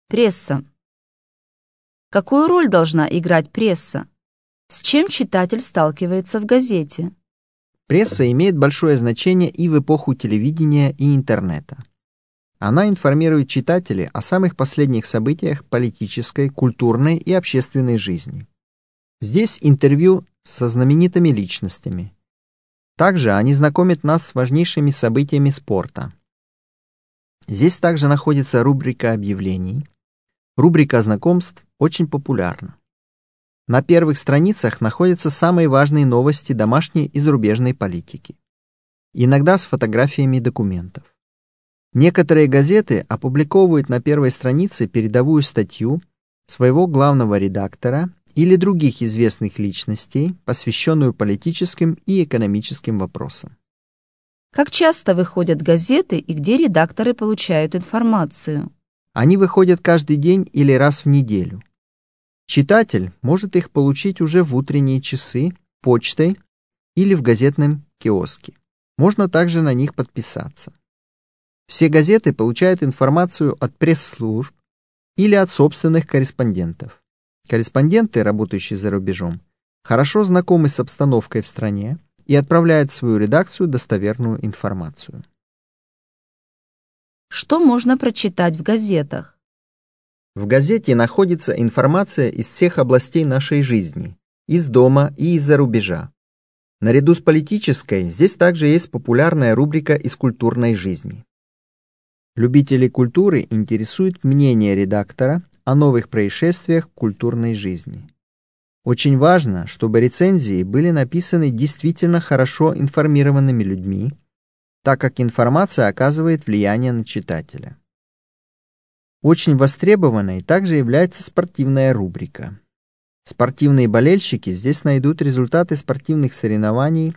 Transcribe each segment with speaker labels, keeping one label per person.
Speaker 1: Пресса. Какую роль должна играть пресса? С чем читатель сталкивается в газете?
Speaker 2: Пресса имеет большое значение и в эпоху телевидения и интернета. Она информирует читателей о самых последних событиях политической, культурной и общественной жизни. Здесь интервью со знаменитыми личностями. Также они знакомят нас с важнейшими событиями спорта. Здесь также находится рубрика объявлений. Рубрика знакомств очень популярна. На первых страницах находятся самые важные новости домашней и зарубежной политики. Иногда с фотографиями документов. Некоторые газеты опубликовывают на первой странице передовую статью своего главного редактора или других известных личностей, посвященную политическим и экономическим вопросам.
Speaker 1: Как часто выходят газеты и где редакторы получают информацию?
Speaker 2: Они выходят каждый день или раз в неделю. Читатель может их получить уже в утренние часы, почтой или в газетном киоске. Можно также на них подписаться. Все газеты получают информацию от пресс-служб или от собственных корреспондентов. Корреспонденты, работающие за рубежом, хорошо знакомы с обстановкой в стране и отправляют в свою редакцию достоверную информацию.
Speaker 1: Что можно прочитать в газетах?
Speaker 2: В газете находится информация из всех областей нашей жизни, из дома и из-за рубежа. Наряду с политической, здесь также есть популярная рубрика из культурной жизни. Любителей культуры интересует мнение редактора о новых происшествиях в культурной жизни. Очень важно, чтобы рецензии были написаны действительно хорошо информированными людьми, так как информация оказывает влияние на читателя. Очень востребованной также является спортивная рубрика. Спортивные болельщики здесь найдут результаты спортивных соревнований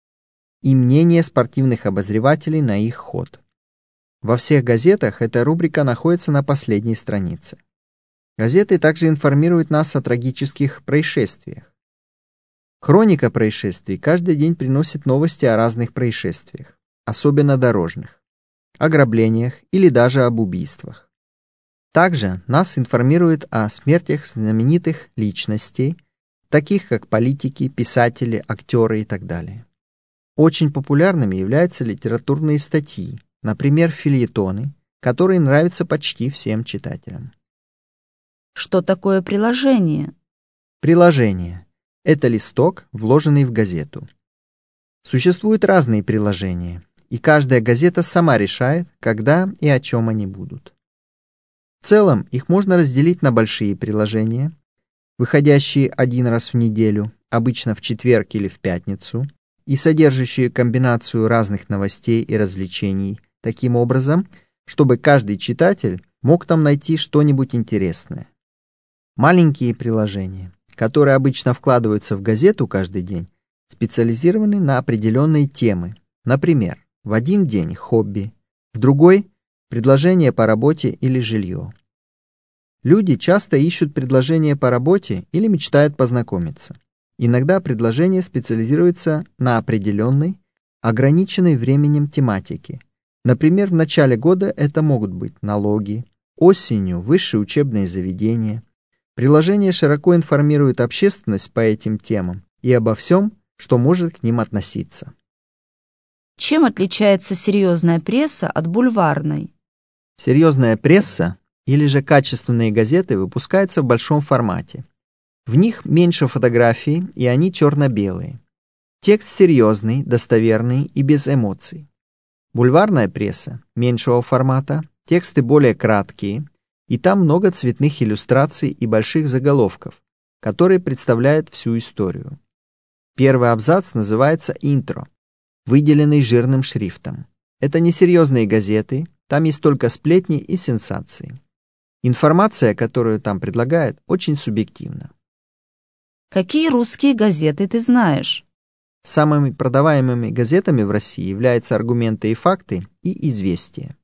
Speaker 2: и мнения спортивных обозревателей на их ход. Во всех газетах эта рубрика находится на последней странице. Газеты также информируют нас о трагических происшествиях. Хроника происшествий каждый день приносит новости о разных происшествиях, особенно дорожных, ограблениях или даже об убийствах. Также нас информируют о смертях знаменитых личностей, таких как политики, писатели, актеры и так далее. Очень популярными являются литературные статьи, например, фельетоны, которые нравятся почти всем читателям.
Speaker 1: Что такое приложение?
Speaker 2: Приложение – это листок, вложенный в газету. Существуют разные приложения, и каждая газета сама решает, когда и о чем они будут. В целом их можно разделить на большие приложения, выходящие один раз в неделю, обычно в четверг или в пятницу, и содержащие комбинацию разных новостей и развлечений, таким образом, чтобы каждый читатель мог там найти что-нибудь интересное. Маленькие приложения, которые обычно вкладываются в газету каждый день, специализированы на определенные темы. Например, в один день хобби, в другой – предложения по работе или жилье. Люди часто ищут предложения по работе или мечтают познакомиться. Иногда предложения специализируются на определенной, ограниченной временем тематике. Например, в начале года это могут быть налоги, осенью – высшие учебные заведения. Приложения широко информируют общественность по этим темам и обо всем, что может к ним относиться.
Speaker 1: Чем отличается серьезная пресса от бульварной?
Speaker 2: Серьезная пресса или же качественные газеты выпускаются в большом формате. В них меньше фотографий, и они черно-белые. Текст серьезный, достоверный и без эмоций. Бульварная пресса меньшего формата, тексты более краткие, и там много цветных иллюстраций и больших заголовков, которые представляют всю историю. Первый абзац называется «Интро», выделенный жирным шрифтом. Это несерьезные газеты, там есть только сплетни и сенсации. Информация, которую там предлагают, очень субъективна.
Speaker 1: Какие русские газеты ты знаешь?
Speaker 2: Самыми продаваемыми газетами в России являются «Аргументы и факты» и «Известия».